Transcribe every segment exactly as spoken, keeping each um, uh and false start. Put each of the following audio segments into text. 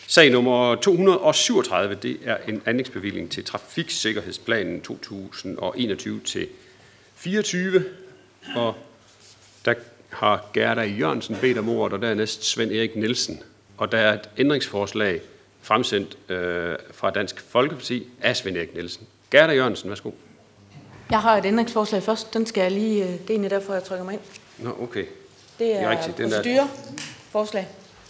Sag nummer to hundrede og syvogtredive, det er en anlægsbevilling til trafiksikkerhedsplanen to tusind og enogtyve til fireogtyve, og der har Gerda Jørgensen bedt om ordet, og dernæst Svend Erik Nielsen. Og der er et ændringsforslag fremsendt øh, fra Dansk Folkeparti af Svend Erik Nielsen. Gerda Jørgensen, værsgo. Jeg har et ændringsforslag først. Den skal jeg lige... Det er egentlig derfor, jeg trykker mig ind. Nå, okay. Det er, det er rigtigt. Den procedureforslag.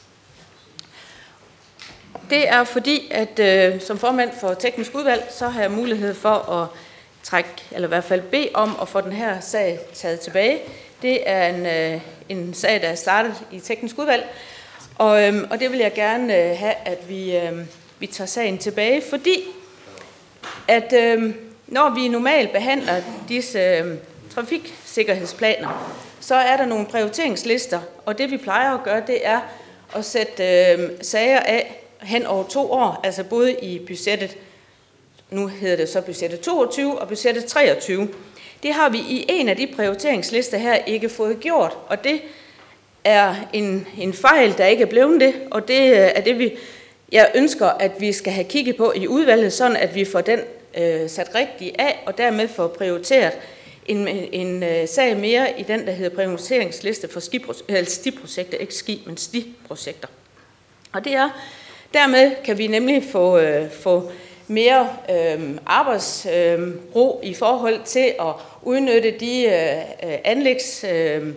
Det er fordi, at øh, som formand for teknisk udvalg, så har jeg mulighed for at trække, eller i hvert fald bede om at få den her sag taget tilbage. Det er en, øh, en sag, der er startet i teknisk udvalg, og, øh, og det vil jeg gerne øh, have, at vi, øh, vi tager sagen tilbage, fordi at øh, når vi normalt behandler disse øh, trafiksikkerhedsplaner, så er der nogle prioriteringslister, og det vi plejer at gøre, det er at sætte øh, sager af hen over to år, altså både i budgettet, nu hedder det så budgettet toogtyve og budgettet treogtyve. Det har vi i en af de prioriteringslister her ikke fået gjort, og det er en, en fejl, der ikke er blevet det, og det er det, vi, jeg ønsker, at vi skal have kigget på i udvalget, sådan at vi får den øh, sat rigtigt af, og dermed får prioriteret en, en, en øh, sag mere i den, der hedder prioriteringsliste for stiprojekter, ikke ski, men stiprojekter. Og det er, dermed kan vi nemlig få, øh, få mere øh, arbejdsro øh, i forhold til at udnytte de øh, anlægsbeløb,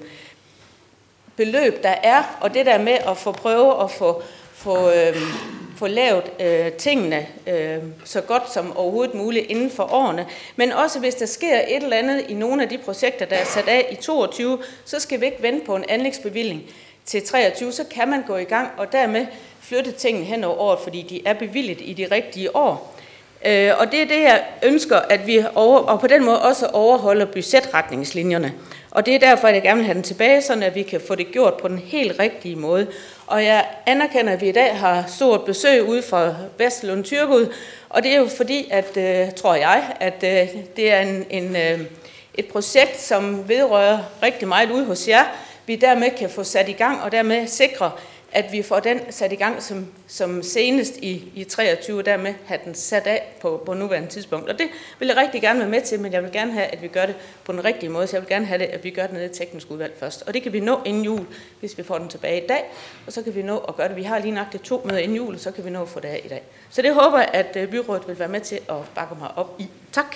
øh, der er, og det der med at få prøve at få, få, øh, få lavet øh, tingene øh, så godt som overhovedet muligt inden for årene. Men også hvis der sker et eller andet i nogle af de projekter, der er sat af i toogtyve, så skal vi ikke vente på en anlægsbevilling til treogtyve, så kan man gå i gang og dermed flytte tingene hen over året, fordi de er bevilget i de rigtige år. Øh, og det er det, jeg ønsker, at vi over, og på den måde også overholder budgetretningslinjerne. Og det er derfor, at jeg gerne vil have den tilbage, sådan at vi kan få det gjort på den helt rigtige måde. Og jeg anerkender, at vi i dag har stort besøg ude fra Vestlund Tyrkud, og det er jo fordi, at, øh, tror jeg, at øh, det er en, en, øh, et projekt, som vedrører rigtig meget ude hos jer, vi dermed kan få sat i gang, og dermed sikre, at vi får den sat i gang som, som senest i, i treogtyve, og dermed have den sat af på, på nuværende tidspunkt. Og det vil jeg rigtig gerne være med til, men jeg vil gerne have, at vi gør det på den rigtige måde, så jeg vil gerne have det, at vi gør det nede i teknisk udvalg først. Og det kan vi nå inden jul, hvis vi får den tilbage i dag, og så kan vi nå at gøre det. Vi har lige nøjagtigt to møder inden jul, og så kan vi nå at få det af i dag. Så det håber jeg, at byrådet vil være med til at bakke mig op i. Tak.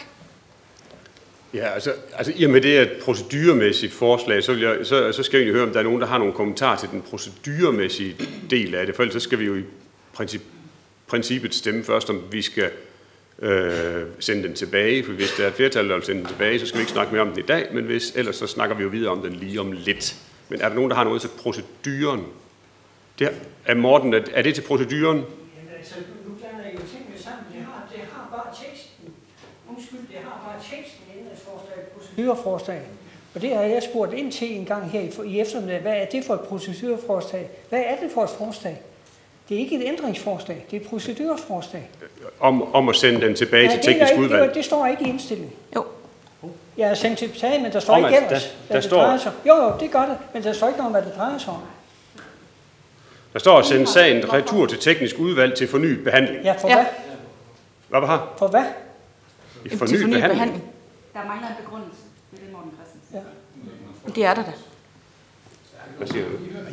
Ja, altså, altså i og med det er et proceduremæssigt forslag, så, vil jeg, så, så skal jeg høre, om der er nogen, der har nogle kommentarer til den proceduremæssige del af det, for ellers så skal vi jo i princip, princippet stemme først, om vi skal øh, sende den tilbage, for hvis der er et flertal, der vil sende den tilbage, så skal vi ikke snakke mere om den i dag, men hvis, ellers så snakker vi jo videre om den lige om lidt. Men er der nogen, der har noget til proceduren? Det er Morten, er det til proceduren? Jamen altså, nu blander jeg jo tingene sammen. Det har, det har bare teksten. Undskyld, det har bare teksten. Procedureforslag. Og det har jeg spurgt ind til en gang her i eftermiddag. Hvad er det for et procedureforslag? Hvad er det for et forslag? Det er ikke et ændringsforslag, det er et procedureforslag. Om, om at sende den tilbage ja, til teknisk ikke, udvalg? Det, det står ikke i indstillingen. Jo. Jeg har sendt til tilbage, men der står om, ikke ellers, der, hvad der det står... drejer sig om. Jo, jo, det gør det, men der står ikke noget om, hvad det drejer sig om. Der står at sende sagen retur til teknisk udvalg til fornyet behandling. Ja, for ja. hvad? Hvad var her? For hvad? I fornyet, fornyet behandling. behandling. Der mangler en begrundelse. Det er det, Morten Christensen. Ja. Det er der da. Hvad siger du?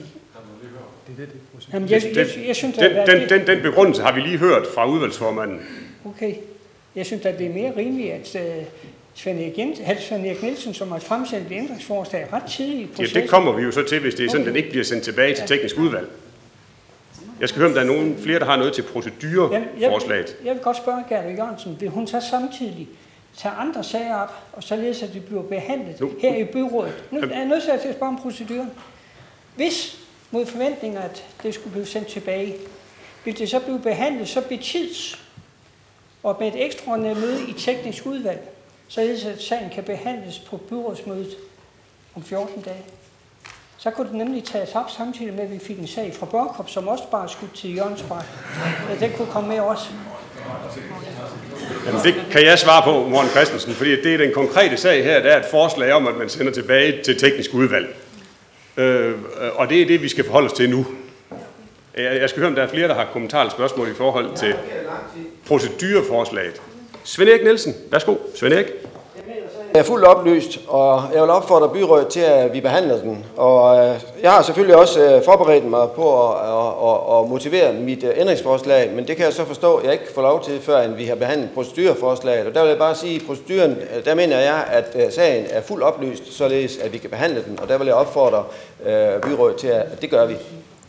Jamen, jeg, jeg, jeg synes, den, at den, den, den begrundelse har vi lige hørt fra udvalgsformanden. Okay. Jeg synes, at det er mere rimeligt, at uh, Svend Erik, Jens, Svend Erik Nielsen, som har fremsendt et ændringsforslag ret tidligt i processen. Ja, det kommer vi jo så til, hvis det er sådan, okay. Den ikke bliver sendt tilbage til teknisk udvalg. Jeg skal høre, om der er nogen flere, der har noget til procedureforslaget. Jeg, jeg, jeg vil godt spørge Gerda Jørgensen, vil hun så samtidig tage andre sager op, og således at de bliver behandlet nu. Her i byrådet? Nu er jeg nødt til at spørge om proceduren. Hvis mod forventninger, at det skulle blive sendt tilbage, vil det så blive behandlet så betids og med et ekstraordinært møde i teknisk udvalg, således at sagen kan behandles på byrådsmødet om fjorten dage? Så kunne det nemlig tages op samtidig med, at vi fik en sag fra Børkop, som også bare skulle til Jørgensbræt. Ja, den kunne komme med også. Jamen, det kan jeg svare på, Morten Christensen, fordi det er den konkrete sag her, der er et forslag om, at man sender tilbage til teknisk udvalg. Øh, og det er det, vi skal forholde os til nu. Jeg skal høre, om der er flere, der har kommentarer eller spørgsmål i forhold til procedureforslaget. Svend Erik Nielsen, værsgo. Svend Erik. Jeg er fuldt oplyst, og jeg vil opfordre byrådet til, at vi behandler den. Og jeg har selvfølgelig også forberedt mig på at, at, at motivere mit ændringsforslag, men det kan jeg så forstå, at jeg ikke får lov til, før vi har behandlet procedureforslaget. Og der vil jeg bare sige, at proceduren, der mener jeg, at sagen er fuldt oplyst, således at vi kan behandle den. Og der vil jeg opfordre byrådet til, at det gør vi.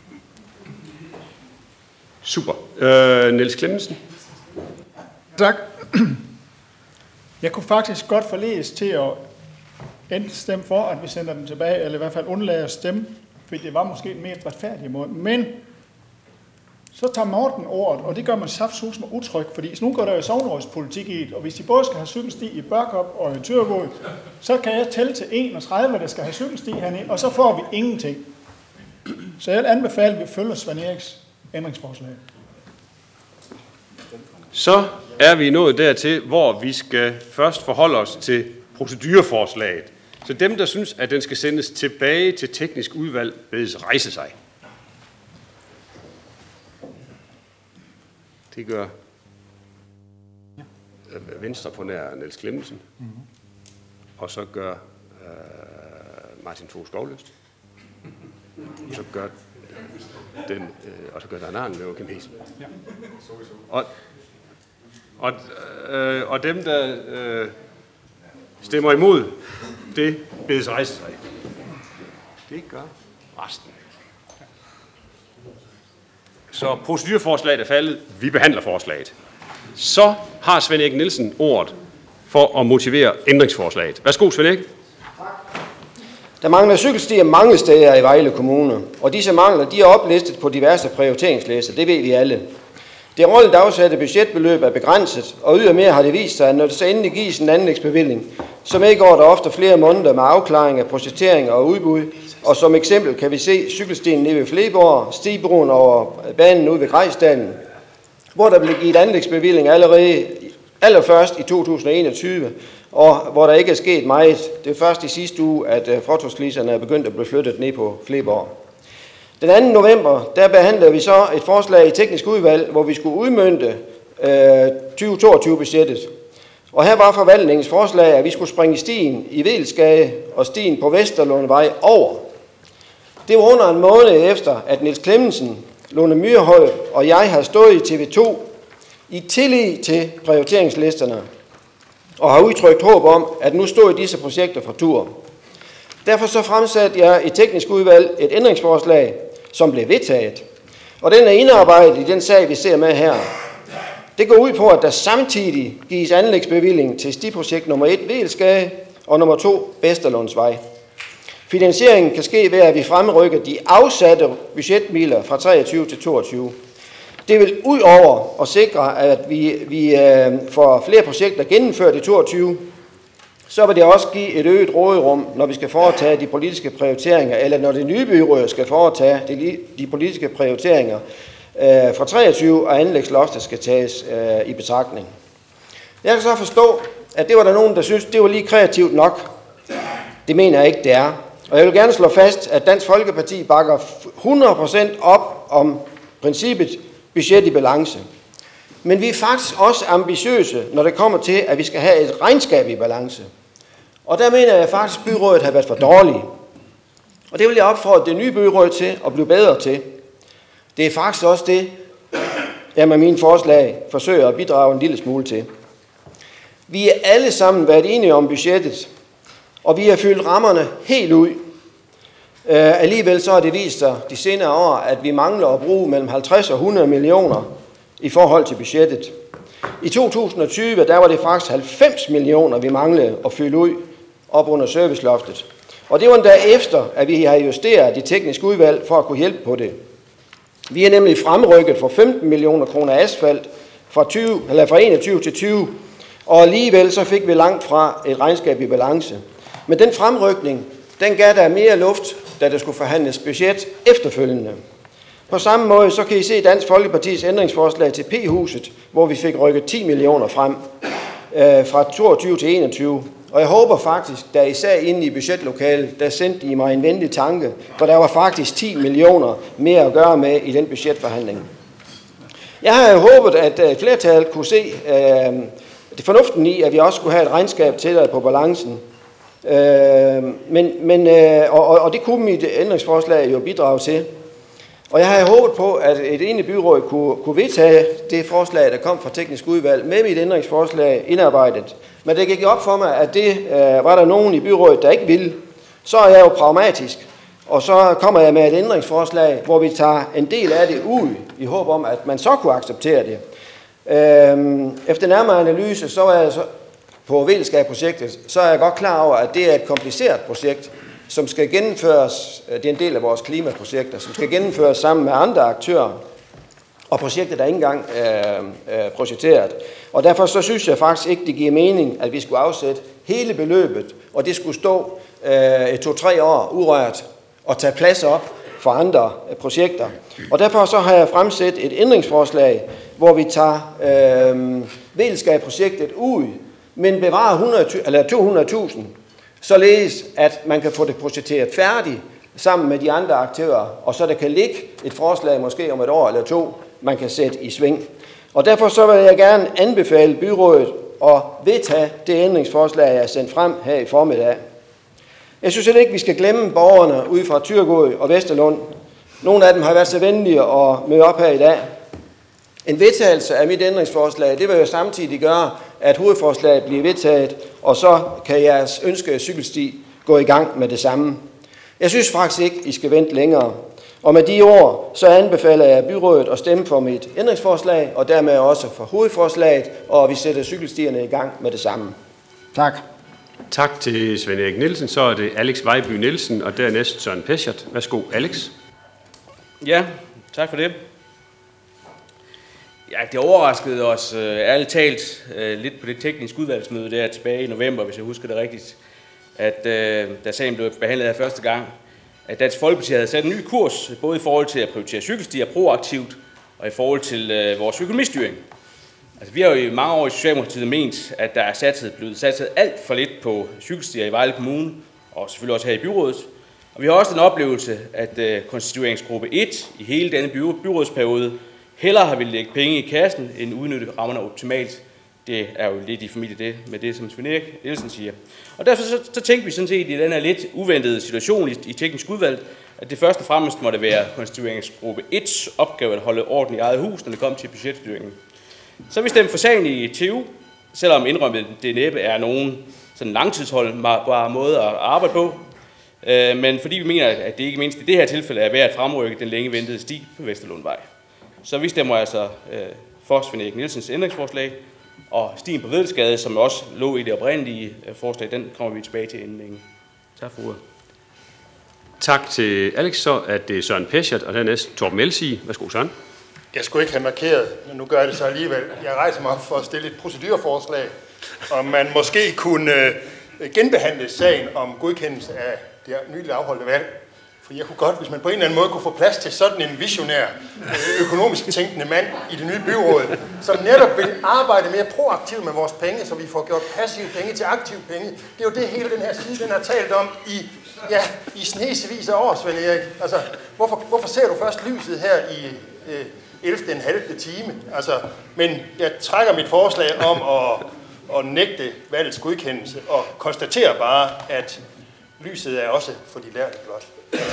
Super. Øh, Niels Clemmensen. Tak. Jeg kunne faktisk godt forledes til at enten stemme for, at vi sender den tilbage, eller i hvert fald undlade at stemme, fordi det var måske en mere retfærdig måde. Men så tager Morten ordet, og det gør man saftsus med utryg, fordi nu går der jo sognerådspolitik i det, og hvis de både skal have cykelsti i Børkop og i Thyregod, så kan jeg tælle til enogtredive, der skal have cykelsti hernede, og så får vi ingenting. Så jeg vil anbefale, at vi følger Svend Eriks ændringsforslag. Så er vi nået dertil, hvor vi skal først forholde os til procedureforslaget. Så dem, der synes, at den skal sendes tilbage til teknisk udvalg, bedes rejse sig. Det gør Venstre på nær Niels Clemmensen. Mm-hmm. Og så gør øh, Martin Fogh Skovlyst. Og så gør den, øh, og så gør Dan Arne Joachim Hesen. Ja. Og Og, øh, og dem, der øh, stemmer imod, det bedes rejse sig. Det gør resten. Så procedureforslaget er faldet. Vi behandler forslaget. Så har Svend Erik Nielsen ordet for at motivere ændringsforslaget. Værsgo, Svend Erik. Der mangler cykelstier mange steder i Vejle Kommune, og disse mangler de er oplistet på diverse prioriteringslister. Det ved vi alle. Det årligt afsatte budgetbeløb er begrænset, og ydermere har det vist sig, at når det så endelig gives en anlægsbevilling, så medgår der ofte flere måneder med afklaring af projekteringer og udbud, og som eksempel kan vi se cykelstien nede ved Fleborg, Stigbroen over banen ude ved Grejsdalen, hvor der blev givet anlægsbevilling allerede allerførst i to tusind og enogtyve, og hvor der ikke er sket meget. Det er først i sidste uge, at fortovsliserne er begyndt at blive flyttet ned på Fleborg. Den anden november, der behandlede vi så et forslag i teknisk udvalg, hvor vi skulle udmønte øh, tyve toogtyve-budgettet. Og her var forvaltningens forslag, at vi skulle springe stien i Vedelsgade og stien på Vesterlundvej over. Det var under en måned efter, at Niels Clemmensen, Lone Myrhøj og jeg har stået i T V to i tillid til prioriteringslisterne og har udtrykt håb om, at nu stod disse projekter for tur. Derfor så fremsatte jeg i teknisk udvalg et ændringsforslag, som blev vedtaget. Og den er indarbejdet i den sag, vi ser med her. Det går ud på, at der samtidig gives anlægsbevilling til stiprojekt nummer et Vedelsgade og nummer to Vesterlundsvej. Finansieringen kan ske ved, at vi fremrykker de afsatte budgetmidler fra treogtyve til toogtyve. Det vil ud over at sikre, at vi, vi øh, får flere projekter gennemført i toogtyve, så vil det også give et øget råderum, når vi skal foretage de politiske prioriteringer, eller når det nye byråd skal foretage de, de politiske prioriteringer øh, fra treogtyve, og anlægsloftet skal tages øh, i betragtning. Jeg kan så forstå, at det var der nogen, der synes, det var lige kreativt nok. Det mener jeg ikke, det er. Og jeg vil gerne slå fast, at Dansk Folkeparti bakker hundrede procent op om princippet budget i balance. Men vi er faktisk også ambitiøse, når det kommer til, at vi skal have et regnskab i balance. Og der mener jeg faktisk, at byrådet har været for dårligt. Og det vil jeg opfordre det nye byråd til at blive bedre til. Det er faktisk også det, jeg med mine forslag forsøger at bidrage en lille smule til. Vi er alle sammen været enige om budgettet, og vi har fyldt rammerne helt ud. Uh, alligevel så har det vist sig de senere år, at vi mangler at bruge mellem halvtreds og hundrede millioner i forhold til budgettet. I to tusind og tyve, der var det faktisk halvfems millioner, vi manglede at fylde ud op under serviceloftet. Og det var endda efter, at vi har justeret de tekniske udvalg for at kunne hjælpe på det. Vi er nemlig fremrykket for femten millioner kroner asfalt fra, tyve, eller fra enogtyve til tyve, og alligevel så fik vi langt fra et regnskab i balance. Men den fremrykning, den gav der mere luft, da der skulle forhandles budget efterfølgende. På samme måde så kan I se Dansk Folkepartis ændringsforslag til P-huset, hvor vi fik rykket ti millioner frem øh, fra toogtyve til enogtyve. Og jeg håber faktisk, da især inde i budgetlokalet, der sendte de mig en venlig tanke, for der var faktisk ti millioner mere at gøre med i den budgetforhandling. Jeg har håbet, at flertallet kunne se øh, det fornuften i, at vi også skulle have et regnskab til på balancen. Øh, men, men, øh, og, og det kunne mit ændringsforslag jo bidrage til. Og jeg havde håbet på, at et enigt byråd kunne, kunne vedtage det forslag, der kom fra teknisk udvalg, med mit ændringsforslag indarbejdet. Men det gik op for mig, at det øh, var der nogen i byrådet, der ikke ville. Så er jeg jo pragmatisk, og så kommer jeg med et ændringsforslag, hvor vi tager en del af det ud, i håb om, at man så kunne acceptere det. Øh, efter nærmere analyse, så er jeg så på Vældskab-projektet, så er jeg godt klar over, at det er et kompliceret projekt, som skal gennemføres, det er en del af vores klimaprojekter, som skal gennemføres sammen med andre aktører, og projektet er ikke engang øh, øh, projekteret. Og derfor så synes jeg faktisk ikke, det giver mening, at vi skulle afsætte hele beløbet, og det skulle stå øh, et to-tre år urørt og tage plads op for andre øh, projekter. Og derfor så har jeg fremsat et ændringsforslag, hvor vi tager øh, Vældskab-projektet ud, men bevarer hundrede, eller to hundrede tusind, således at man kan få det projekteret færdigt sammen med de andre aktører, og så der kan ligge et forslag måske om et år eller to, man kan sætte i sving. Og derfor så vil jeg gerne anbefale byrådet at vedtage det ændringsforslag, jeg har sendt frem her i formiddag. Jeg synes ikke, vi skal glemme borgerne ude fra Thyregod og Vesterlund. Nogle af dem har været så venlige at møde op her i dag. En vedtagelse af mit ændringsforslag, det vil jo samtidig gøre, at hovedforslaget bliver vedtaget, og så kan jeres ønske cykelsti gå i gang med det samme. Jeg synes faktisk ikke, I skal vente længere. Og med de ord, så anbefaler jeg byrådet at stemme for mit ændringsforslag, og dermed også for hovedforslaget, og vi sætter cykelstierne i gang med det samme. Tak. Tak til Svend Erik Nielsen. Så er det Alex Vejby Nielsen, og dernæst Søren Peschert. Værsgo, Alex. Ja, tak for det. Ja, det overraskede os øh, ærligt talt øh, lidt på det tekniske udvalgsmøde der tilbage i november, hvis jeg husker det rigtigt, at øh, da sagen blev behandlet her første gang, at Dansk Folkeparti havde sat en ny kurs, både i forhold til at prioritere cykelstier proaktivt, og i forhold til øh, vores økonomistyring. Altså, vi har jo i mange år i Socialdemokratiet ment, at der er satset, blevet satset alt for lidt på cykelstier i Vejle Kommune, og selvfølgelig også her i byrådet. Og vi har også den oplevelse, at øh, konstitueringsgruppe et i hele denne by- byrådsperiode hellere har ville lægge penge i kassen, end udnytte rammerne optimalt. Det er jo lidt i familie det, med det, som Svend Erik Nielsen siger. Og derfor så, så tænkte vi sådan set i den her lidt uventede situation i, i teknisk udvalg, at det først og fremmest måtte være konstitueringsgruppe et's opgave at holde orden i eget hus, når det kom til budgetstyringen. Så vi stemte for sagen i T U, selvom indrømmet det næppe er nogen sådan langtidsholdbare måde at arbejde på. Men fordi vi mener, at det ikke mindst i det her tilfælde er værd at fremrykke den længe ventede sti på Vesterlundvej. Så vi stemmer altså øh, for Svend Erik Nielsens ændringsforslag, og stien på Vældskade, som også lå i det oprindelige forslag, den kommer vi tilbage til inden længe. Tak for ordet. Tak til Alex. Så er det Søren Peschert, og dernæst Torben Elsig. Værsgo, Søren. Jeg skulle ikke have markeret, men nu gør jeg det så alligevel. Jeg rejser mig op for at stille et procedurforslag, om man måske kunne genbehandle sagen om godkendelse af det nyligt afholdte valg. For jeg kunne godt, hvis man på en eller anden måde kunne få plads til sådan en visionær, økonomisk tænkende mand i det nye byråd, som netop vil arbejde mere proaktivt med vores penge, så vi får gjort passive penge til aktive penge. Det er jo det, hele den her side, den har talt om i, ja, i snesevis af år, Svend Erik. Altså, hvorfor, hvorfor ser du først lyset her i øh, ellevte en halve time? Altså, men jeg trækker mit forslag om at, at nægte valgets godkendelse og konstaterer bare, at lyset er også for de lærte blot.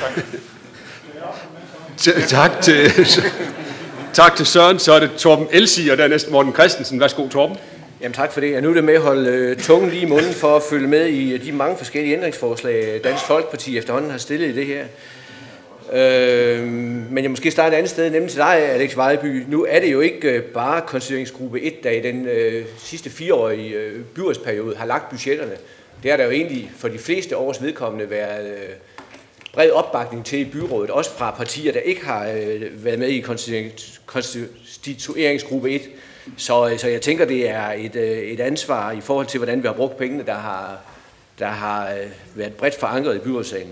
Tak. tak, til, tak til Søren. Så er det Torben Elsig, og dernæst Morten Christensen. Værsgo, Torben. Jamen tak for det. Jeg nu er det med at holde øh, tungen lige i munden for at følge med i de mange forskellige ændringsforslag, Dansk Folkeparti efterhånden har stillet i det her. Øh, men jeg måske starte et andet sted, nemlig til dig, Alex Vejby. Nu er det jo ikke øh, bare konstitueringsgruppe et, der i den øh, sidste fireårige øh, byrådsperiode har lagt budgetterne. Det har der jo egentlig for de fleste års vedkommende været øh, bred opbakning til i byrådet, også fra partier, der ikke har øh, været med i konstitueringsgruppe et. Så, så jeg tænker, det er et, øh, et ansvar i forhold til, hvordan vi har brugt pengene, der har, der har øh, været bredt forankret i byrådssagen.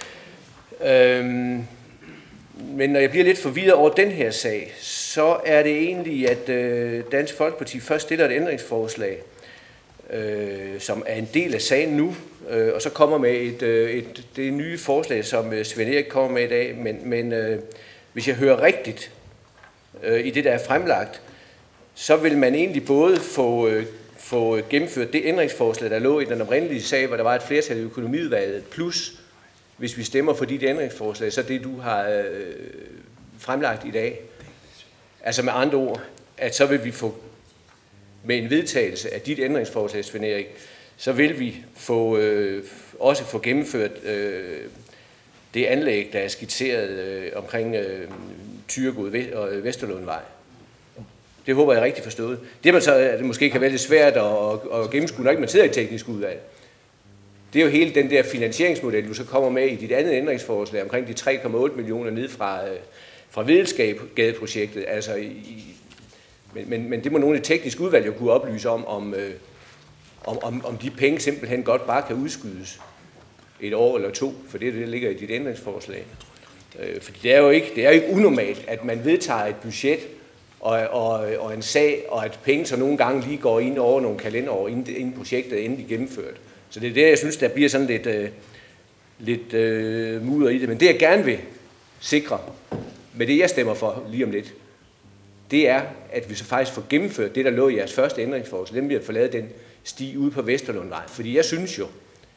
Øhm, men når jeg bliver lidt forvirret over den her sag, så er det egentlig, at øh, Dansk Folkeparti først stiller et ændringsforslag, øh, som er en del af sagen nu, øh, og så kommer med et, øh, et, det nye forslag, som Svend Erik kommer med i dag. Men, men øh, hvis jeg hører rigtigt øh, i det, der er fremlagt, så vil man egentlig både få, øh, få gennemført det ændringsforslag, der lå i den oprindelige sag, hvor der var et flertal i økonomiudvalget, plus hvis vi stemmer for dit ændringsforslag, så det du har øh, fremlagt i dag. Altså med andre ord, at så vil vi få med en vedtagelse af dit ændringsforslag, Svend Erik, så vil vi få, øh, også få gennemført øh, det anlæg, der er skitseret øh, omkring øh, Thyregod og Vesterlundvej. Det håber jeg er rigtig forstået. Det man så at det måske kan være lidt svært at, at, at gennemskue, når ikke man sidder i teknisk udvalg, det er jo hele den der finansieringsmodel, du så kommer med i dit andet ændringsforslag omkring de tre komma otte millioner ned fra, øh, fra Videnskabsgadeprojektet. Altså i, men, men, men det må nogle af de tekniske udvalg jo kunne oplyse om, om, øh, om, om, om de penge simpelthen godt bare kan udskydes et år eller to, for det er det, der ligger i dit ændringsforslag. Øh, for det er jo ikke, det er jo ikke unormalt, at man vedtager et budget og, og, og en sag, og at penge så nogle gange lige går ind over nogle kalenderår, inden, inden projektet er endelig gennemført. Så det er det, jeg synes, der bliver sådan lidt, øh, lidt øh, mudder i det. Men det, jeg gerne vil sikre med det, jeg stemmer for lige om lidt, det er, at vi så faktisk får gennemført det, der lå i jeres første ændringsforslag, nemlig at få lavet den sti ude på Vesterlundvej. Fordi jeg synes jo,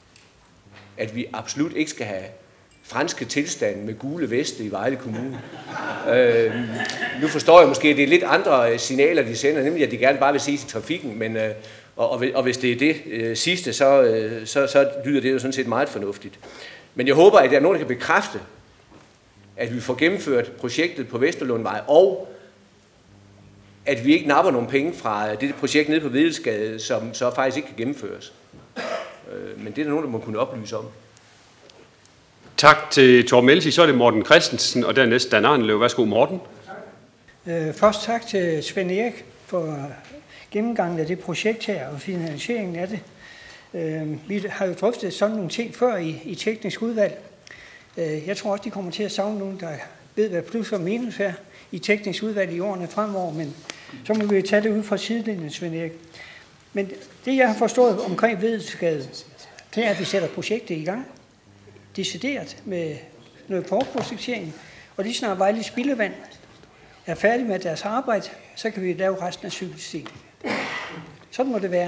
at vi absolut ikke skal have franske tilstande med gule veste i Vejle Kommune. øh, nu forstår jeg måske, at det er lidt andre signaler, de sender, nemlig at de gerne bare vil ses i trafikken, men, øh, og, og, og hvis det er det øh, sidste, så, øh, så, så lyder det jo sådan set meget fornuftigt. Men jeg håber, at der er nogen, der kan bekræfte, at vi får gennemført projektet på Vesterlundvej, og at vi ikke napper nogle penge fra det projekt nede på Vedelsgade, som så faktisk ikke kan gennemføres. Men det er der nogen, der må kunne oplyse om. Tak til Torben Elsi. Så er det Morten Christensen, og dernæst Dan Arnlev. Værsgo, Morten. Først tak til Svend Erik for gennemgangen af det projekt her og finansieringen af det. Vi har jo drøftet sådan nogle ting før i, i teknisk udvalg. Jeg tror også, de kommer til at savne nogen, der ved, hvad plus og minus er i teknisk udvalg i årene fremover, men så må vi tage det ud fra sidelinjen, Svend Erik. Men det, jeg har forstået omkring Vedelsgade, det er, at vi sætter projektet i gang, decideret med noget forprojektering, og lige snart Vejle Spildevand er færdig med deres arbejde, så kan vi lave resten af cykelstien. Sådan må det være.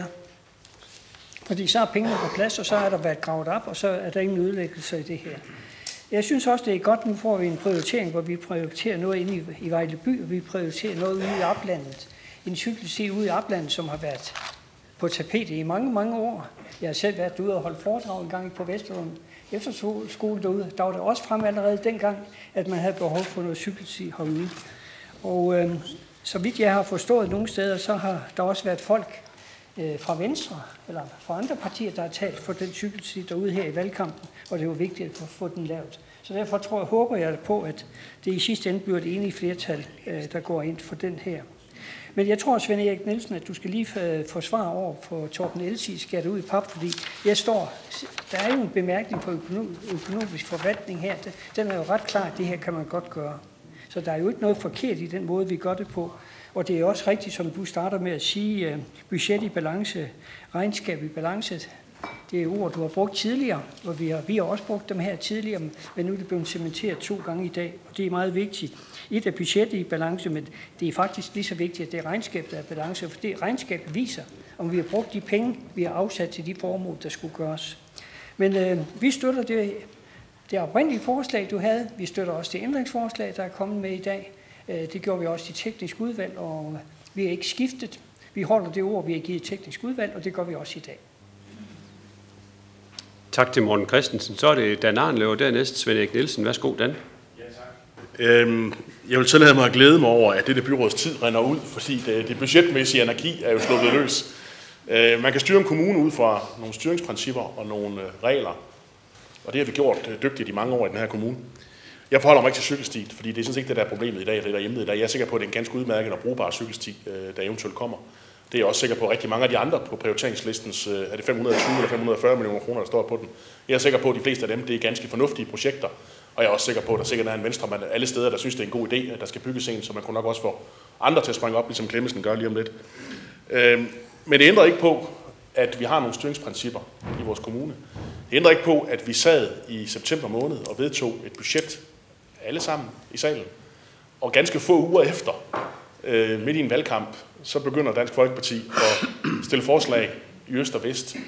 Fordi så er pengene på plads, og så er der været gravet op, og så er der ingen ødelæggelser i det her. Jeg synes også, det er godt, nu får vi en prioritering, hvor vi prioriterer noget inde i, i Vejle by, og vi prioriterer noget ude i oplandet. En cykelsti ude i oplandet, som har været på tapetet i mange, mange år. Jeg har selv været ude og holde foredrag en gang på Vesterlund Efterskole derude. Der var det også frem allerede dengang, at man havde behov for noget cykelsti herude. Og øh, så vidt jeg har forstået nogle steder, så har der også været folk øh, fra Venstre, eller fra andre partier, der har talt for den cykelsti derude her i valgkampen, og det var vigtigt at få den lavet. Så derfor tror jeg, håber jeg på, at det i sidste ende bliver et enige flertal, øh, der går ind for den her. Men jeg tror, Svend Erik Nielsen, at du skal lige forsvare over på Torben Elsi, skal det ud i pap, fordi jeg står, der er jo en bemærkning på økonomisk forvaltning her, den er jo ret klar, at det her kan man godt gøre. Så der er jo ikke noget forkert i den måde, vi gør det på. Og det er også rigtigt, som du starter med at sige, budget i balance, regnskab i balance. Det er ord, du har brugt tidligere, og vi har, vi har også brugt dem her tidligere, men nu er det blevet cementeret to gange i dag, og det er meget vigtigt. Et er budgettet i balance, men det er faktisk lige så vigtigt, at det er regnskabet, der er balance, for det regnskabet viser, om vi har brugt de penge, vi har afsat til de formål, der skulle gøres. Men øh, vi støtter det, det oprindelige forslag, du havde. Vi støtter også det ændringsforslag, der er kommet med i dag. Det gjorde vi også i teknisk udvalg, og vi har ikke skiftet. Vi holder det ord, vi har givet teknisk udvalg, og det gør vi også i dag. Tak til Morten Christensen. Så er det Dan Arnlev, og dernæst Svend Erik Nielsen. Værsgo, Dan. Ja, tak. Øhm, jeg vil tillade mig at glæde mig over, at dette byråds tid render ud, fordi det, det budgetmæssige anarki er jo sluppet løs. Øh, man kan styre en kommune ud fra nogle styringsprincipper og nogle øh, regler, og det har vi gjort øh, dygtigt i mange år i den her kommune. Jeg forholder mig ikke til cykelsti, fordi det er sådan set ikke det, der er problemet i dag, det der er emnet i dag. Jeg er sikker på, at det er en ganske udmærket og brugbar cykelsti, øh, der eventuelt kommer. Det er jeg også sikker på, at rigtig mange af de andre på prioriteringslistens, øh, er det fem hundrede og tyve eller fem hundrede og fyrre millioner kroner, der står på den. Jeg er sikker på, at de fleste af dem, det er ganske fornuftige projekter, og jeg er også sikker på, at der sikkert er en venstremand alle steder, der synes, det er en god idé, at der skal bygges en, så man kunne nok også få andre til at springe op, ligesom Clemmensen gør lige om lidt. Øh, men det ændrer ikke på, at vi har nogle styringsprincipper i vores kommune. Det ændrer ikke på, at vi sad i september måned og vedtog et budget alle sammen i salen. Og ganske få uger efter, øh, midt i en valgkamp, så begynder Dansk Folkeparti at stille forslag i øst og vest.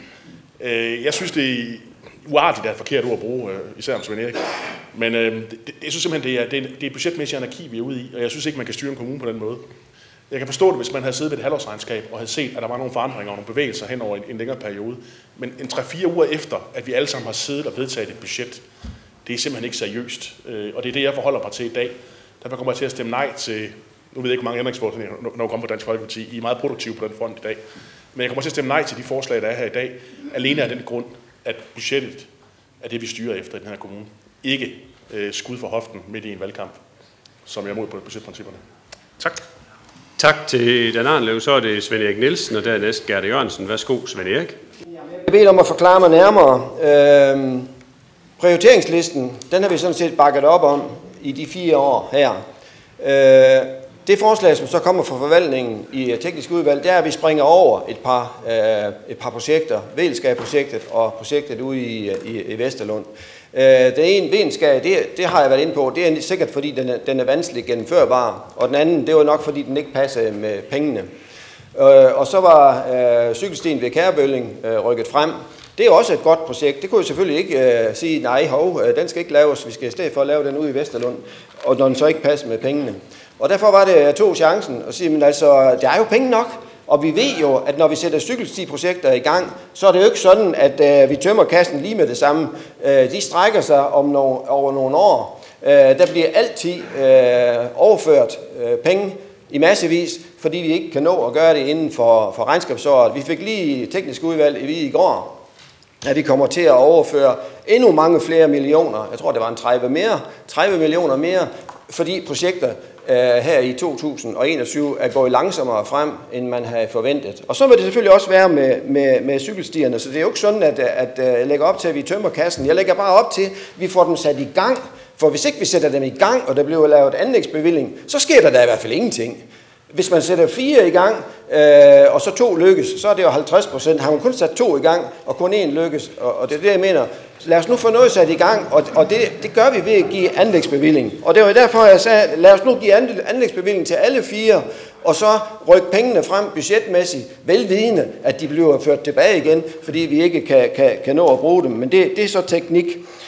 Øh, jeg synes, det er uartigt, det er et forkert ord at bruge, øh, især om Svend Erik. Men øh, det, det, jeg synes simpelthen, det er, det, er, det er budgetmæssig anarki, vi er ude i, og jeg synes ikke, man kan styre en kommune på den måde. Jeg kan forstå det, hvis man havde siddet ved et halvårsregnskab og havde set, at der var nogle forandringer og nogle bevægelser hen over en, en længere periode. Men en tre-fire uger efter, at vi alle sammen har siddet og vedtaget et budget, det er simpelthen ikke seriøst. Øh, og det er det, jeg forholder mig til i dag. Derfor kommer jeg til at stemme nej til, nu ved jeg ikke, hvor mange ændringsforslag, når vi kommer fra Dansk Folkeparti. I er meget produktive på den front i dag. Men jeg kommer til at stemme nej til de forslag, der er her i dag, alene af den grund, at budgettet er det, vi styrer efter i den her kommune. Ikke øh, skud for hoften midt i en valgkamp, som jeg er imod på budgetprincipperne. Tak. Tak til Dan Arnlev. Så er det Svend Erik Nielsen, og dernæst Gerda Jørgensen. Værsgo, Svend Erik. Jeg beder om at forklare mig nærmere. Øhm, prioriteringslisten, den har vi sådan set bakket op om i de fire år her. Øh, det forslag, som så kommer fra forvaltningen i teknisk udvalg, det er, at vi springer over et par, øh, et par projekter. Vældskab-projektet og projektet ude i, i, i Vesterlund. Øh, den ene, Venskab, det, det har jeg været inde på, det er sikkert fordi, den er, den er vanskeligt gennemførbar. Og den anden, det var nok fordi, den ikke passer med pengene. Øh, og så var øh, cykelstien ved Kærbølling øh, rykket frem. Det er også et godt projekt. Det kunne jeg selvfølgelig ikke øh, sige, nej, hov, øh, den skal ikke laves. Vi skal i stedet for at lave den ude i Vesterlund, og når den så ikke passer med pengene. Og derfor var det, jeg tog chancen og sige, men altså, der er jo penge nok. Og vi ved jo, at når vi sætter cykelstiprojekter i gang, så er det jo ikke sådan, at øh, vi tømmer kassen lige med det samme. Øh, de strækker sig om no- over nogle år. Øh, der bliver altid øh, overført øh, penge i massevis, fordi vi ikke kan nå at gøre det inden for, for regnskabsåret. Vi fik lige teknisk udvalg i i går, at vi kommer til at overføre endnu mange flere millioner. Jeg tror, det var en tredive, mere, tredive millioner mere, fordi projekter øh, her i to tusind og enogtyve er gået langsommere frem, end man havde forventet. Og så vil det selvfølgelig også være med, med, med cykelstierne, så det er jo ikke sådan, at, at, at jeg lægger op til, at vi tømmer kassen. Jeg lægger bare op til, at vi får dem sat i gang, for hvis ikke vi sætter dem i gang, og der bliver lavet anlægsbevilling, så sker der da i hvert fald ingenting. Hvis man sætter fire i gang, øh, og så to lykkes, så er det jo halvtreds procent. Har man kun sat to i gang, og kun én lykkes, og, og det er det, jeg mener. Lad os nu få noget sat i gang, og, og det, det gør vi ved at give anlægsbevilling. Og det var derfor, jeg sagde, lad os nu give anlægsbevilling til alle fire, og så rykke pengene frem budgetmæssigt, velvidende, at de bliver ført tilbage igen, fordi vi ikke kan, kan, kan nå at bruge dem. Men det, det er så teknik.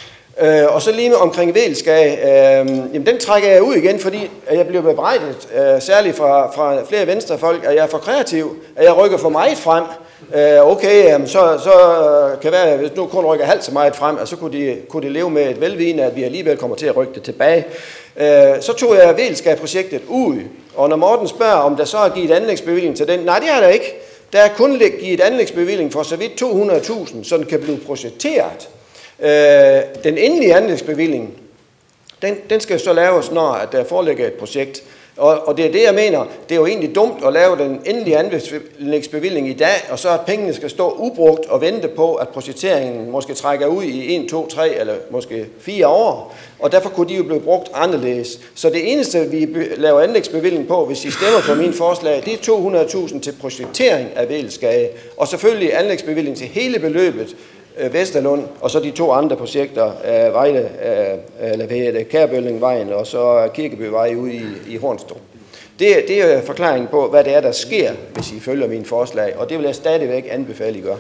Øh, og så lige med omkring Vældskab, øh, jamen den trækker jeg ud igen, fordi jeg bliver bebrejdet, øh, særligt fra, fra flere venstrefolk, at jeg er for kreativ, at jeg rykker for meget frem. Øh, okay, jamen, så, så kan være, hvis nu kun rykker halvt så meget frem, så kunne de, kunne de leve med et velvidende, at vi alligevel kommer til at rykke det tilbage. Øh, så tog jeg Vældskab-projektet ud, og når Morten spørger, om der så er givet anlægsbevilling til den, nej, det er der ikke. Der er kun givet anlægsbevilling for så vidt to hundrede tusind, så den kan blive projekteret. Øh, den endelige anlægsbevilling, den, den skal så laves, når at der foreligger et projekt. Og, og det er det, jeg mener. Det er jo egentlig dumt at lave den endelige anlægsbevilling i dag, og så at pengene skal stå ubrugt og vente på, at projekteringen måske trækker ud i en, to, tre eller måske fire år. Og derfor kunne de jo blive brugt anderledes. Så det eneste, vi laver anlægsbevilling på, hvis I stemmer for min forslag, det er to hundrede tusind til projektering af Vældskab. Og selvfølgelig anlægsbevilling til hele beløbet, Vesterlund, og så de to andre projekter, uh, Vejle, uh, eller hvad det, Kærbøllingvejen, og så Kirkebyvej ude i, i Hornstrup. Det, det er forklaringen på, hvad det er, der sker, hvis I følger mine forslag, og det vil jeg stadigvæk anbefale, I gør.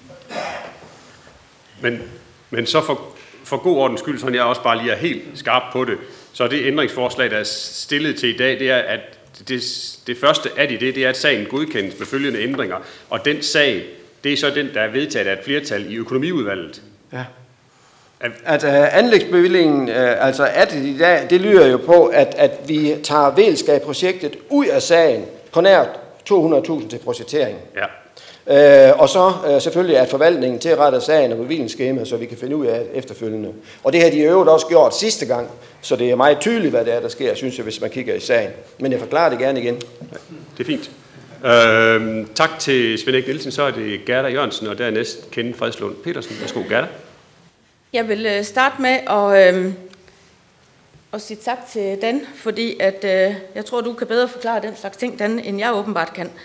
Men, men så for, for god ordens skyld, så jeg også bare lige er helt skarp på det, så det ændringsforslag, der er stillet til i dag, det er, at det, det første af de det, det er, at sagen godkendes med følgende ændringer, og den sag, det er så den, der er vedtaget af et flertal i økonomiudvalget. Ja. At uh, anlægsbevillingen, uh, altså at det i dag, det lyder jo på, at, at vi tager Vældskab-projektet ud af sagen på nær to hundrede tusind til projektering. Ja. Uh, og så uh, selvfølgelig at forvaltningen til at rette sagen og bevillingsskema, så vi kan finde ud af efterfølgende. Og det har de i øvrigt også gjort sidste gang, så det er meget tydeligt, hvad det er, der sker, synes jeg, hvis man kigger i sagen. Men jeg forklarer det gerne igen. Ja, det er fint. Øh, tak til Svend Erik Nielsen, så er det Gerda Jørgensen, og dernæst Kenneth Fredslund Petersen. Værsgo, Gerda. Jeg vil starte med at, øh, at sige tak til Dan, fordi at, øh, jeg tror, du kan bedre forklare den slags ting, Dan, end jeg åbenbart kan.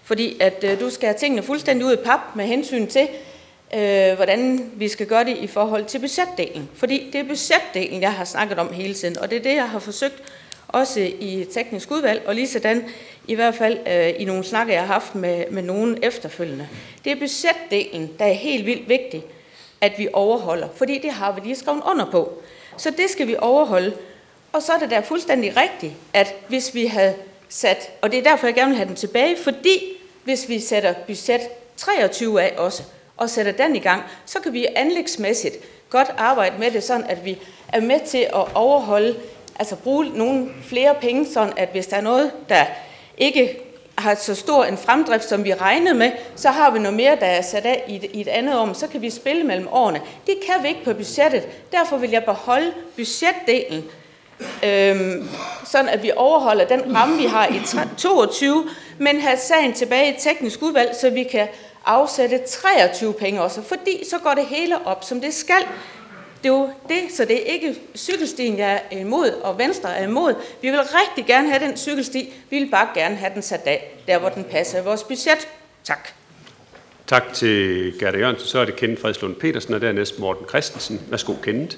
Fordi at øh, du skal have tingene fuldstændig ud i pap med hensyn til, øh, hvordan vi skal gøre det i forhold til budgetdelen. Fordi det er budgetdelen, jeg har snakket om hele tiden, og det er det, jeg har forsøgt også i teknisk udvalg, og lige sådan i hvert fald øh, i nogle snakker, jeg har haft med, med nogen efterfølgende. Det er budgetdelen, der er helt vildt vigtig, at vi overholder, fordi det har vi lige skrevet under på. Så det skal vi overholde. Og så er det da fuldstændig rigtigt, at hvis vi havde sat, og det er derfor, jeg gerne vil have den tilbage, fordi hvis vi sætter budget treogtyve af også, og sætter den i gang, så kan vi anlægsmæssigt godt arbejde med det, sådan at vi er med til at overholde, altså bruge nogle flere penge, sådan at hvis der er noget, der ikke har så stor en fremdrift, som vi regnede med, så har vi noget mere, der er sat af i et, i et andet år, så kan vi spille mellem årene. Det kan vi ikke på budgettet. Derfor vil jeg beholde budgetdelen, øhm, sådan at vi overholder den ramme, vi har i toogtyve, men have sagen tilbage i teknisk udvalg, så vi kan afsætte treogtyve penge også, fordi så går det hele op, som det skal. Det er jo det, så det er ikke cykelstien, jeg er imod, og Venstre er imod. Vi vil rigtig gerne have den cykelsti. Vi vil bare gerne have den sat af, der hvor den passer i vores budget. Tak. Tak til Gerda Jørgensen. Så er det Kenneth Fredslund Petersen, og dernæst Morten Christensen. Værsgo, Kenneth.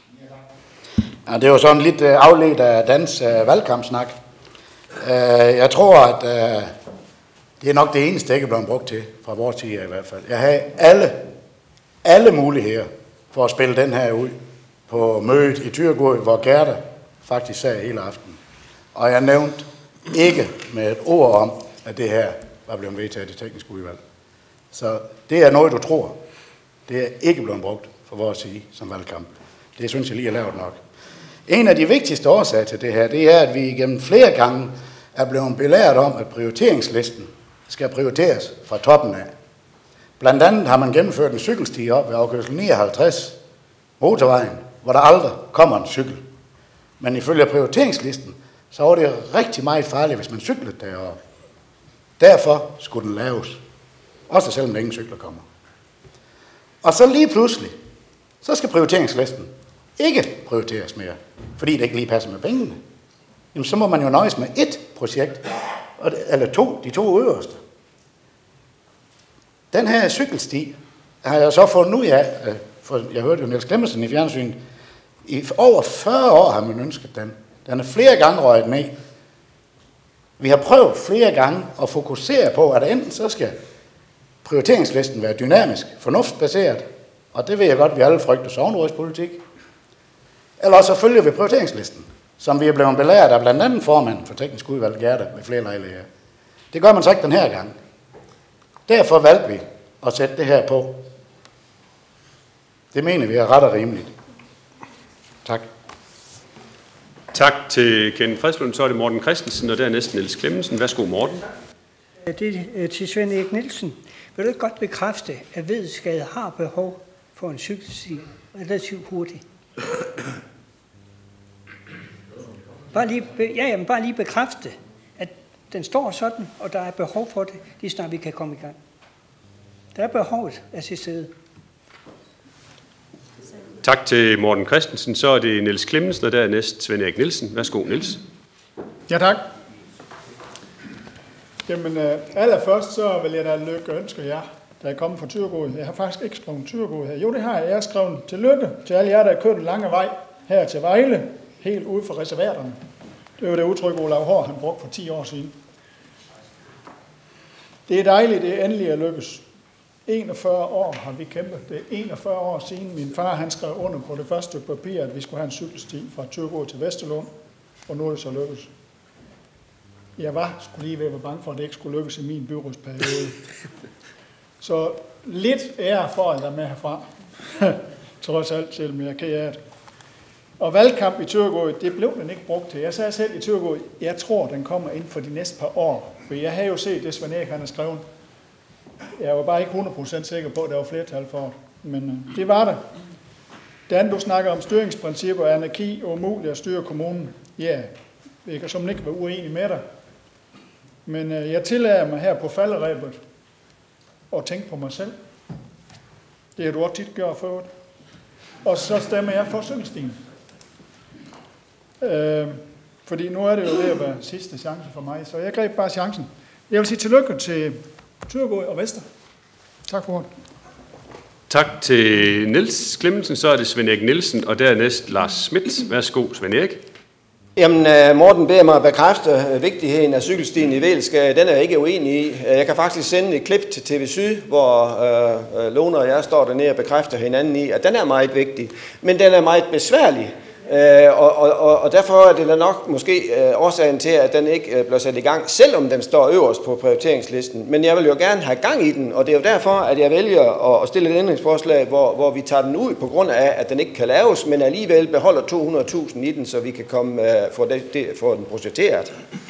Ja, det er jo sådan lidt afledt af dans uh, valgkampsnak. Uh, jeg tror, at uh, det er nok det eneste, det ikke er blevet brugt til, fra vores side i hvert fald. Jeg har alle, alle muligheder for at spille den her ud på mødet i Thyregod, hvor Gerda faktisk sagde hele aftenen. Og jeg nævnte ikke med et ord om, at det her var blevet vedtaget i teknisk udvalg. Så det er noget, du tror. Det er ikke blevet brugt fra vores side som valgkamp. Det synes jeg lige er lavet nok. En af de vigtigste årsager til det her, det er, at vi igennem flere gange er blevet belært om, at prioriteringslisten skal prioriteres fra toppen af. Blandt andet har man gennemført en cykelsti op ved afkørsel nioghalvtreds, motorvejen, hvor der aldrig kommer en cykel. Men ifølge prioriteringslisten, så var det rigtig meget farligt, hvis man cyklede deroppe. Derfor skulle den laves. Også selvom der ingen cykler kommer. Og så lige pludselig, så skal prioriteringslisten ikke prioriteres mere, fordi det ikke lige passer med pengene. Jamen, så må man jo nøjes med ét projekt, eller to, de to øverste. Den her cykelsti har jeg så fundet ud af, for jeg hørte jo Niels Clemmensen i fjernsynet, i over fyrre år har man ønsket den. Den er flere gange røget med. Vi har prøvet flere gange at fokusere på, at enten så skal prioriteringslisten være dynamisk, fornuftsbaseret, og det ved jeg godt, at vi alle frygter sognerådspolitik, eller så følger vi prioriteringslisten, som vi er blevet belært af blandt andet formanden for teknisk udvalg, Gerda, med flere lejligheder. Det gør man så ikke den her gang. Derfor valgte vi at sætte det her på. Det mener vi er ret og rimeligt. Tak. Tak til Kenneth Fredslund. Så er det Morten Christensen, og dernæst Niels Clemmensen. Værsgo, Morten. Det er til Svend Erik Nielsen. Vil du ikke godt bekræfte, at Vedskade har behov for en cykelsti relativt hurtigt? Bare lige, ja, jamen, bare lige bekræfte, at den står sådan, og der er behov for det, lige snart vi kan komme i gang. Der er behovet af sit sted. Tak til Morten Christensen. Så er det Niels Clemmensen, og dernæst Svend Erik Nielsen. Værsgo, Niels. Ja, tak. Jamen, øh, allerførst så vil jeg da lykke ønske jer, der er kommet fra Thyregod. Jeg har faktisk ikke skrevet Thyregod her. Jo, det har jeg. Jeg har skrevet tillykke til alle jer, der har kørt en lange vej her til Vejle, helt ude for reservaterne. Det var det udtryk, Olav Hår, han brugte for ti år siden. Det er dejligt, det er endelig at lykkes. enogfyrre år har vi kæmpet. Det er enogfyrre år siden min far han skrev under på det første stykke papir, at vi skulle have en cykelsti fra Thyregod til Vesterlund, og nu er det så lykkes. Jeg var skulle lige ved at være bange for, at det ikke skulle lykkes i min byrådsperiode. Så lidt ære for, at der er med herfra. Trods alt, selvom jeg er ked af det. Og valgkamp i Thyregod, det blev den ikke brugt til. Jeg sagde selv i Thyregod, jeg tror, den kommer inden for de næste par år. For jeg har jo set det, Svend Erik han har skrevet. Jeg var bare ikke hundrede procent sikker på, at der var flertal for det. Men det var det. Det andet, du snakker om styringsprincipper, anarki og umuligt at styre kommunen. Ja, jeg kan som ikke være uenig med dig. Men jeg tillader mig her på falderæbet at tænke på mig selv. Det har du også tit gjort før. Og så stemmer jeg for cykelstien. Øh, fordi nu er det jo ved at være sidste chance for mig, så jeg greb bare chancen. Jeg vil sige tillykke til Thyregod og Vester. Tak for ordet. Tak til Niels Clemmensen, så er det Svend Erik Nielsen, og dernæst Lars Schmidt. Værsgo, Svend Erik. Jamen, Morten beder mig at bekræfte vigtigheden af cykelstien i Vælskade. Den er jeg ikke uenig i. Jeg kan faktisk sende et klip til T V Syd, hvor øh, Lone og jeg står dernede og bekræfter hinanden i, at den er meget vigtig. Men den er meget besværlig. Øh, og, og, og derfor er det nok måske øh, årsagen til, at den ikke øh, bliver sat i gang, selvom den står øverst på prioriteringslisten. Men jeg vil jo gerne have gang i den, og det er jo derfor, at jeg vælger at stille et ændringsforslag, hvor, hvor vi tager den ud på grund af, at den ikke kan laves, men alligevel beholder to hundrede tusind i den, så vi kan komme øh, få, det, det, få den projekteret.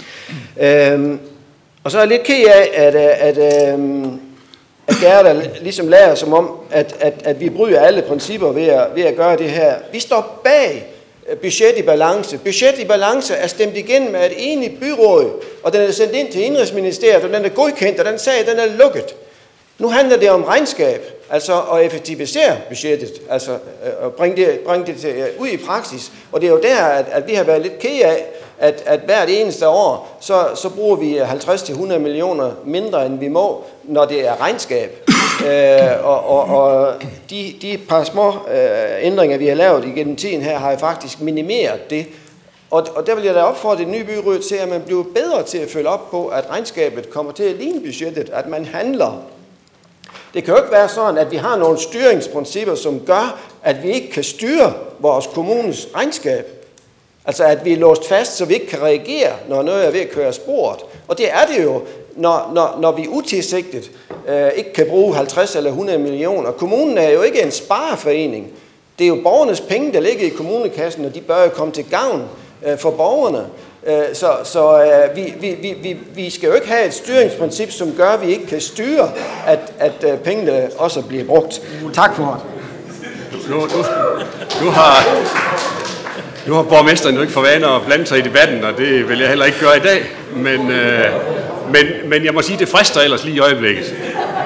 Øh, og så er jeg lidt ked af, at, at, at, at Gerda ligesom lærer som om, at, at, at vi bryder alle principper ved at, ved at gøre det her. Vi står bag budget i balance. Budget i balance er stemt igennem af et enigt byråd, og den er sendt ind til Indenrigsministeriet, og den er godkendt, og den sag, den er lukket. Nu handler det om regnskab, altså at effektivisere budgettet, altså at bringe det, bringe det til, ud i praksis. Og det er jo der, at, at vi har været lidt ked af, at, at hvert eneste år, så, så bruger vi halvtreds til hundrede millioner mindre, end vi må, når det er regnskab. Øh, og og, og de, de par små øh, ændringer, vi har lavet igennem tiden her, har jo faktisk minimeret det. Og, og der vil jeg da opfordre det nye byråd til, at man bliver bedre til at følge op på, at regnskabet kommer til at ligne budgettet, at man handler. Det kan jo ikke være sådan, at vi har nogle styringsprincipper, som gør, at vi ikke kan styre vores kommunes regnskab. Altså at vi er låst fast, så vi ikke kan reagere, når noget er ved at køre af sporet. Og det er det jo, når, når, når vi utilsigtet øh, ikke kan bruge halvtreds eller hundrede millioner. Kommunen er jo ikke en spareforening. Det er jo borgernes penge, der ligger i kommunekassen, og de bør jo komme til gavn øh, for borgerne. Øh, så så øh, vi, vi, vi, vi skal jo ikke have et styringsprincip, som gør, at vi ikke kan styre, at, at øh, pengene også bliver brugt. Tak for det. Nu, nu, nu har... Nu har borgmesteren jo ikke for vane at blande sig i debatten, og det vil jeg heller ikke gøre i dag. Men, øh, men, men jeg må sige, det frister ellers lige i øjeblikket.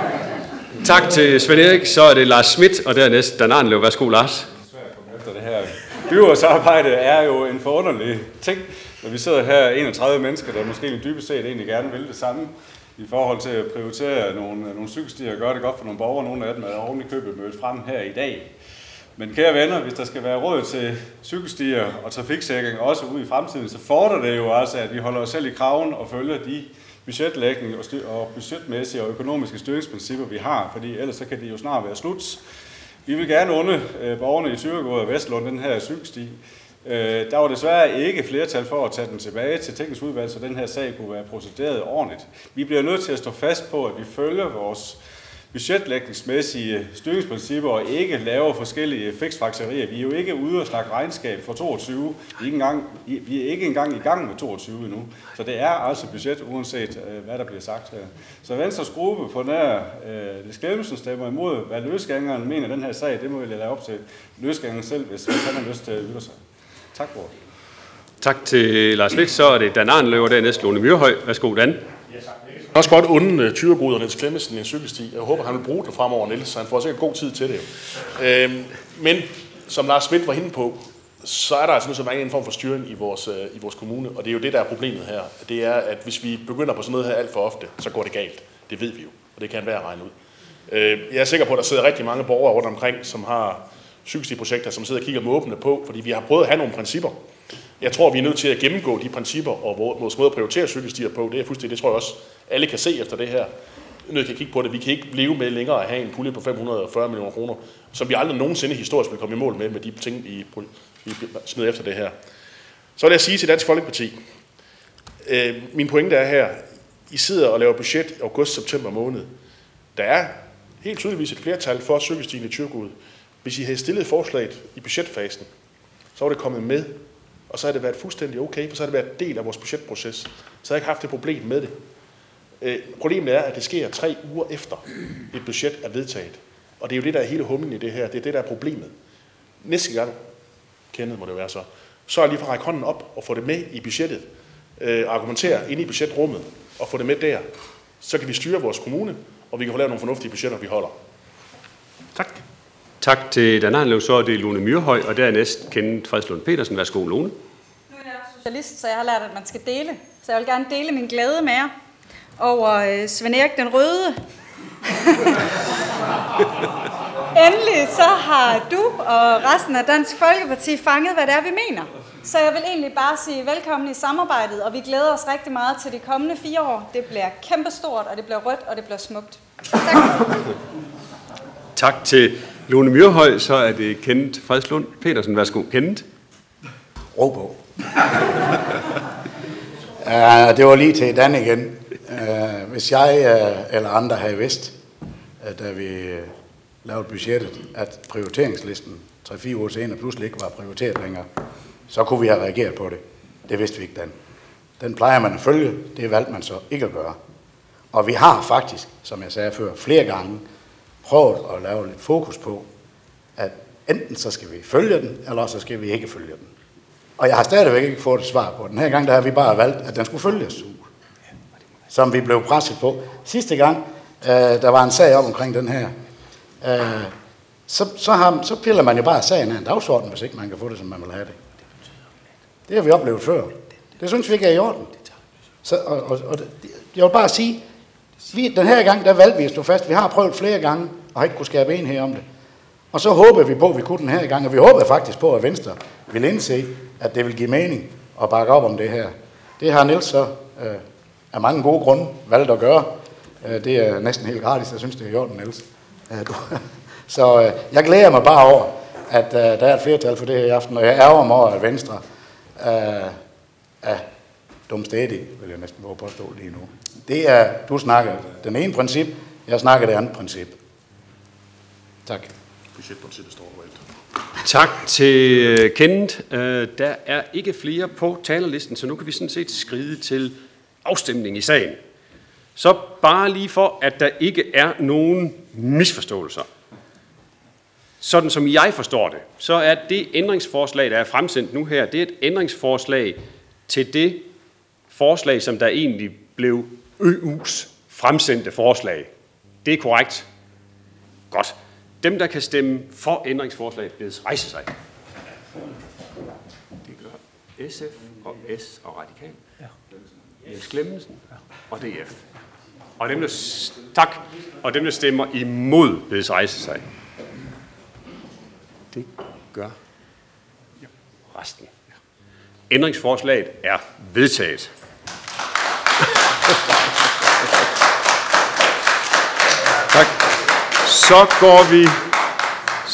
Tak til Svend Erik, så er det Lars Schmidt, og dernæst Dan Arnlev. Værsgo, Lars. Efter det her byrådsarbejde er jo en forunderlig ting, når vi sidder her enogtredive mennesker, der måske dybest set egentlig gerne vil det samme i forhold til at prioritere nogle, nogle cykelstier og gøre det godt for nogle borgere. Nogle af dem er oven i købet mødt frem her i dag. Men kære venner, hvis der skal være råd til cykelstier og trafiksikring også ude i fremtiden, så fordrer det jo også, at vi holder os selv i kraven og følger de budgetlægning og, styr- og budgetmæssige og økonomiske styringsprincipper, vi har, fordi ellers så kan det jo snart være slut. Vi vil gerne unde øh, borgerne i Thyregod og Vestlund den her cykelsti. Øh, der var desværre ikke flertal for at tage den tilbage til teknisk udvalg, så den her sag kunne være procederet ordentligt. Vi bliver nødt til at stå fast på, at vi følger vores budgetlægningsmæssige styringsprincipper og ikke laver forskellige fiksfakserier. Vi er jo ikke ude og snakke regnskab for toogtyve. Vi er ikke engang, vi er ikke engang i gang med toogtyve endnu. Så det er altså budget, uanset hvad der bliver sagt her. Så Venstres gruppe på nær øh, det Skælmelsen stemmer imod, hvad løsgængeren mener den her sag, det må vi lade op til løsgængeren selv, hvis han har lyst til at ytre sig. Tak for det. Tak til Lars Schmidt, så er det Dan Arnlev, og dernæst Lone Myrhøj. Værsgo, Dan. Jeg kan også godt unde Thyregod og Niels Clemmensen en cykelsti. Jeg håber, han vil bruge det fremover, Niels, så han får sikkert god tid til det. Øhm, men som Lars Schmidt var inde på, så er der altså nødt til at være en form for styring i vores, øh, i vores kommune, og det er jo det, der er problemet her. Det er, at hvis vi begynder på sådan noget her alt for ofte, så går det galt. Det ved vi jo, og det kan enhver regne ud. Øh, jeg er sikker på, at der sidder rigtig mange borgere rundt omkring, som har cykelstiprojekter, som sidder og kigger måbende på, fordi vi har prøvet at have nogle principper. Jeg tror, vi er nødt til at gennemgå de principper, og vores måde at prioritere cykelstier på, det er fuldstændig, det tror jeg også, alle kan se efter det her. Nødt til at kigge på det. Vi kan ikke leve med længere at have en pulje på fem hundrede og fyrre millioner kroner, som vi aldrig nogensinde historisk vil komme i mål med, med de ting, vi, vi smider efter det her. Så vil jeg sige til Dansk Folkeparti, øh, min pointe er her, I sidder og laver budget i august-september måned. Der er helt tydeligvis et flertal for cykelstien i Thyregod. Hvis I havde stillet forslaget i budgetfasen, så var det kommet med, og så har det været fuldstændig okay, for så har det været en del af vores budgetproces. Så har jeg ikke haft et problem med det. Øh, problemet er, at det sker tre uger efter et budget er vedtaget. Og det er jo det, der er hele humlen i det her. Det er det, der er problemet. Næste gang, Kenneth må det være så, så er lige for at række hånden op og få det med i budgettet. Øh, argumentere inde i budgetrummet og få det med der. Så kan vi styre vores kommune, og vi kan få lavet nogle fornuftige budgetter, vi holder. Tak. Tak til Dan Arnlev, så er det Lone Myrhøj, og dernæst Kenneth Fredslund Petersen. Værsgo, Lone. Nu er jeg socialist, så jeg har lært, at man skal dele. Så jeg vil gerne dele min glæde med jer. over øh, Svend Erik den Røde. Endelig så har du og resten af Dansk Folkeparti fanget, hvad det er, vi mener. Så jeg vil egentlig bare sige velkommen i samarbejdet, og vi glæder os rigtig meget til de kommende fire år. Det bliver kæmpestort, og det bliver rødt, og det bliver smukt. Tak. Tak til Lone Myrhøj, så er det Kenneth Fredslund Petersen. Værsgo, Kenneth. Ro på. uh, det var lige til Dan igen. Uh, hvis jeg uh, eller andre havde vidst, at da vi uh, lavede budgettet, at prioriteringslisten tre fire uger senere pludselig ikke var prioriteret længere, så kunne vi have reageret på det. Det vidste vi ikke, Dan. Den plejer man at følge, det valgte man så ikke at gøre. Og vi har faktisk, som jeg sagde før, flere gange prøvet at lave lidt fokus på, at enten så skal vi følge den, eller så skal vi ikke følge den. Og jeg har stadigvæk ikke fået et svar på den. Den her gang der har vi bare valgt, at den skulle følges, som vi blev presset på. Sidste gang, øh, der var en sag op omkring den her, øh, så, så, har, så piller man jo bare sagen af en dagsorden, hvis ikke man kan få det, som man vil have det. Det har vi oplevet før. Det synes vi ikke er i orden. Så, og, og, og jeg vil bare sige, vi, den her gang, der valgte vi at stå fast. Vi har prøvet flere gange, og har ikke kunne skabe enighed om det. Og så håber vi på, at vi kunne den her gang, og vi håber faktisk på, at Venstre vil indse, at det vil give mening at bakke op om det her. Det har Niels så øh, af mange gode grunde valgt at gøre. Øh, det er næsten helt gratis, jeg synes, det er i orden, Niels. Øh, så øh, jeg glæder mig bare over, at øh, der er et flertal for det her i aften, og jeg ærger mig over, at Venstre øh, er dumstædig, vil jeg næsten våge påstå lige nu. Det er, du snakker den ene princip, jeg snakker det andet princip. Tak. Budgetprincippet står overalt. Tak til Kenneth. Der er ikke flere på talerlisten, så nu kan vi sådan set skride til afstemning i sagen. Så bare lige for, at der ikke er nogen misforståelser. Sådan som jeg forstår det, så er det ændringsforslag, der er fremsendt nu her, det er et ændringsforslag til det forslag, som der egentlig blev Ø U's fremsendte forslag. Det er korrekt. Godt. Dem, der kan stemme for ændringsforslaget, bedes rejse sig. Det gør S F og S og Radikal. Jens Clemmensen og D F. Og dem, der, tak. Og dem, der stemmer imod, bedes rejse sig. Det gør resten. Ændringsforslaget er vedtaget. Tak. Så går vi